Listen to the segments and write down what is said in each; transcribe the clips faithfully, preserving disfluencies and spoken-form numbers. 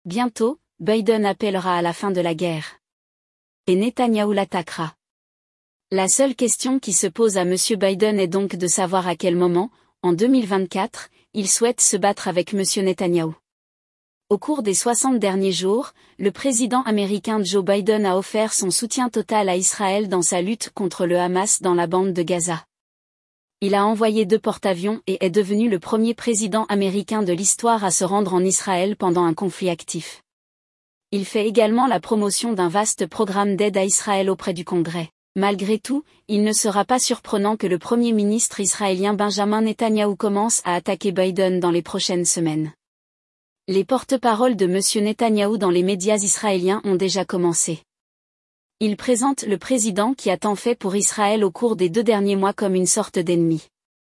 Bientôt, Biden appellera à la fin de la guerre. Et Netanyahou l'attaquera. La seule question qui se pose à M. Biden est donc de savoir à quel moment, en deux mille vingt-quatre, il souhaite se battre avec M. Netanyahou. Au cours des soixante derniers jours, le président américain Joe Biden a offert son soutien total à Israël dans sa lutte contre le Hamas dans la bande de Gaza. Il a envoyé deux porte-avions et est devenu le premier président américain de l'histoire à se rendre en Israël pendant un conflit actif. Il fait également la promotion d'un vaste programme d'aide à Israël auprès du Congrès. Malgré tout, il ne sera pas surprenant que le Premier ministre israélien Benjamin Netanyahou commence à attaquer Biden dans les prochaines semaines. Les porte-paroles de M. Netanyahou dans les médias israéliens ont déjà commencé. Il présente le président qui a tant fait pour Israël au cours des deux derniers mois comme une sorte d'ennemi.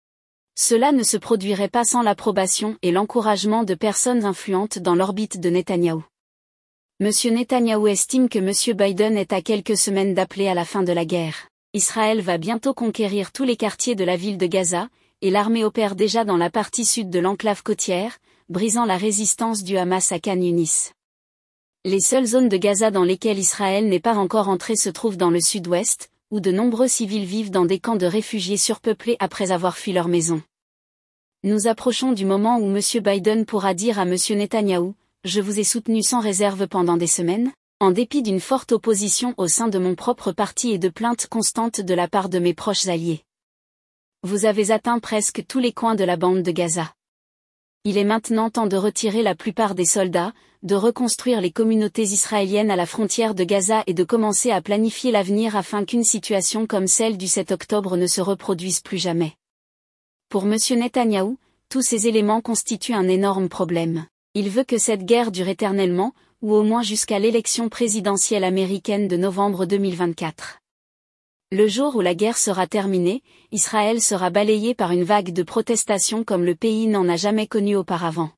Cela ne se produirait pas sans l'approbation et l'encouragement de personnes influentes dans l'orbite de Netanyahou. M. Netanyahou estime que M. Biden est à quelques semaines d'appeler à la fin de la guerre. Israël va bientôt conquérir tous les quartiers de la ville de Gaza, et l'armée opère déjà dans la partie sud de l'enclave côtière, brisant la résistance du Hamas à Khan Yunis. Les seules zones de Gaza dans lesquelles Israël n'est pas encore entré se trouvent dans le sud-ouest, où de nombreux civils vivent dans des camps de réfugiés surpeuplés après avoir fui leur maison. Nous approchons du moment où M. Biden pourra dire à M. Netanyahou « Je vous ai soutenu sans réserve pendant des semaines, en dépit d'une forte opposition au sein de mon propre parti et de plaintes constantes de la part de mes proches alliés. Vous avez atteint presque tous les coins de la bande de Gaza. Il est maintenant temps de retirer la plupart des soldats, de reconstruire les communautés israéliennes à la frontière de Gaza et de commencer à planifier l'avenir afin qu'une situation comme celle du sept octobre ne se reproduise plus jamais. » Pour M. Netanyahou, tous ces éléments constituent un énorme problème. Il veut que cette guerre dure éternellement, ou au moins jusqu'à l'élection présidentielle américaine de novembre deux mille vingt-quatre. Le jour où la guerre sera terminée, Israël sera balayé par une vague de protestations comme le pays n'en a jamais connu auparavant.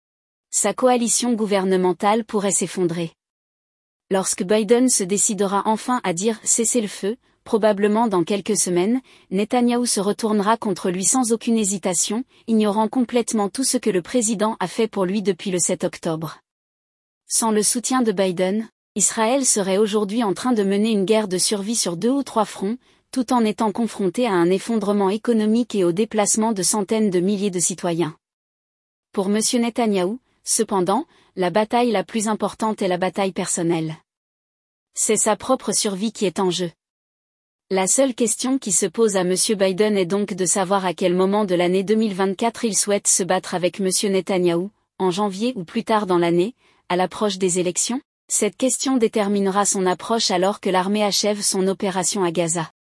Sa coalition gouvernementale pourrait s'effondrer. Lorsque Biden se décidera enfin à dire « cessez-le-feu », probablement dans quelques semaines, Netanyahou se retournera contre lui sans aucune hésitation, ignorant complètement tout ce que le président a fait pour lui depuis le sept octobre. Sans le soutien de Biden, Israël serait aujourd'hui en train de mener une guerre de survie sur deux ou trois fronts, tout en étant confronté à un effondrement économique et au déplacement de centaines de milliers de citoyens. Pour M. Netanyahou, cependant, la bataille la plus importante est la bataille personnelle. C'est sa propre survie qui est en jeu. La seule question qui se pose à M. Biden est donc de savoir à quel moment de l'année deux mille vingt-quatre il souhaite se battre avec M. Netanyahou, en janvier ou plus tard dans l'année, à l'approche des élections. Cette question déterminera son approche alors que l'armée achève son opération à Gaza.